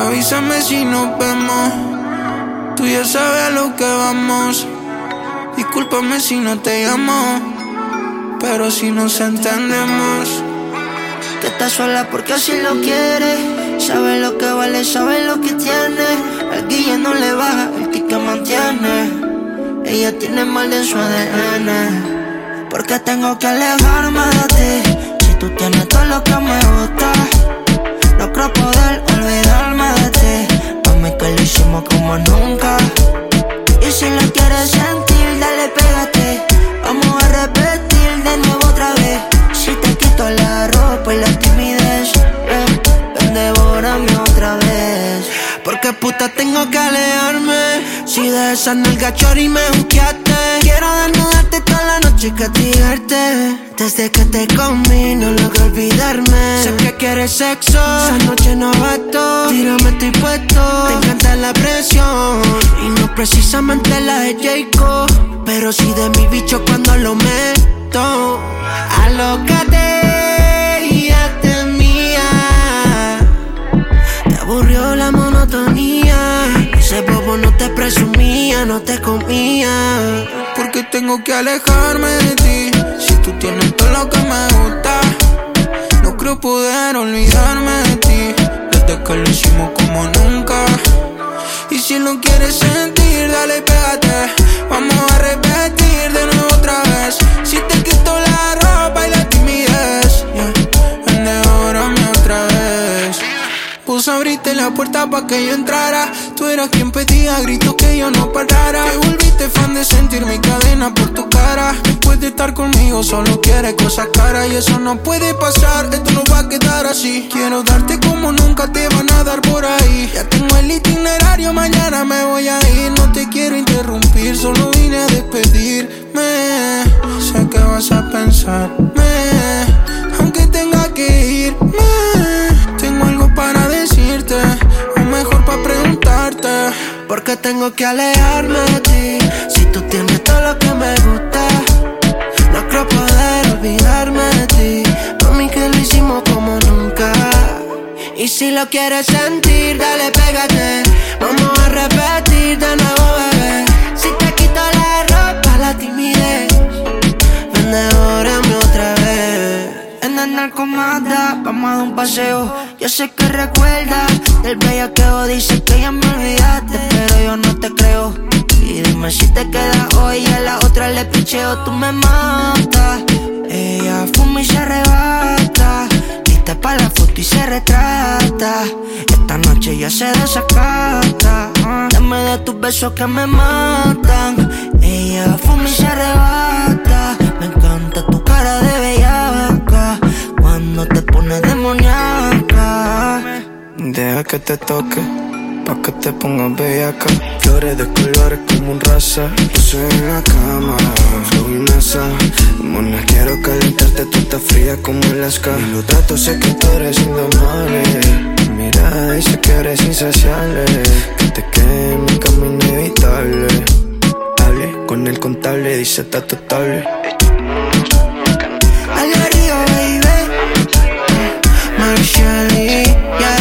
Avísame si nos vemos. Tú ya sabes a lo que vamos. Discúlpame si no te llamo, pero si nos entendemos. Que estás sola porque así lo quieres. Sabe lo que vale, sabe lo que tiene. Al guille no le baja, el ti que mantiene. Ella tiene mal en su ADN. Porque tengo que alejarme de ti. Si tú tienes todo lo que me gusta, no creo poder olvidarme de ti. Mami, que lo hicimos como nunca. Y si lo quieres sentir, dale, pégate. Vamos a repetir de nuevo otra vez. Si te quito la ropa y la timidez, ven, devórame otra vez. Porque puta tengo que alejarme. Si de esa nalga chori me buscaste, quiero desnudarte toda la noche y castigarte. Desde que te comí no logro olvidarme. Sé que quieres sexo, esa noche no basto. Tírame, estoy puesto, te encanta la presión. Y no precisamente la de Jayco, pero sí de mi bicho cuando lo meto. Alócate y hazte mía. Te aburrió la monotonía. Ese bobo no te presumía, no te comía. Porque tengo que alejarme de ti. Si tú tienes todo lo que me gusta, no creo poder olvidarme de ti. Desde que lo hicimos como nunca. Y si lo quieres sentir, dale, pégate. Vamos a repetir de nuevo otra vez. Si te quito la ropa y la timidez, ven, devórame otra vez. Vos abriste la puerta pa' que yo entrara. Tú eras quien pedía a gritos que yo no parara. Te volviste fan de sentir mi cadena por tu cara. Después de estar conmigo solo quieres cosas caras. Y eso no puede pasar, esto no va a quedar así. Quiero darte como nunca te van a dar por ahí. Ya tengo el itinerario, mañana me voy a ir. No te quiero interrumpir, solo vine a despedirme. Sé que vas a pensarme, aunque tenga que irme. Tengo algo para decirte, o mejor para preguntarte. Porque tengo que alejarme de ti. Si tú tienes todo lo que me gusta, no creo poder olvidarme de ti. Mami, que lo hicimos como nunca. Y si lo quieres sentir, dale, pégate. Vamos a repetir de nuevo, bebé. Si te quito la ropa, la timidez, ven, devórame otra vez. En el narcomada, vamos a dar un paseo. Yo sé que recuerdas del bellaqueo. Dices que ya me olvidaste, pero yo no te creo. Y dime si te quedas hoy, a la otra le picheo. Tú me matas. Ella fuma y se arrebata, lista pa' la foto y se retrata. Esta noche ya se desacata. Dame de tus besos que me matan. Ella fuma y se arrebata. Me encanta tu cara de bellaca cuando te pones demoníaca. Deja que te toque, pa' que te pongas bellaca. Flores de colores como un raza. Puse en la cama, flow y mesa. Mona, quiero calentarte, tú estás fría como Alaska. Y los datos sé que tú eres indomable. Mira, dice que eres insaciable. Que te quede en mi camino inevitable. Hable con el contable, dice está totable. Algarillo, baby. Marshall, yeah.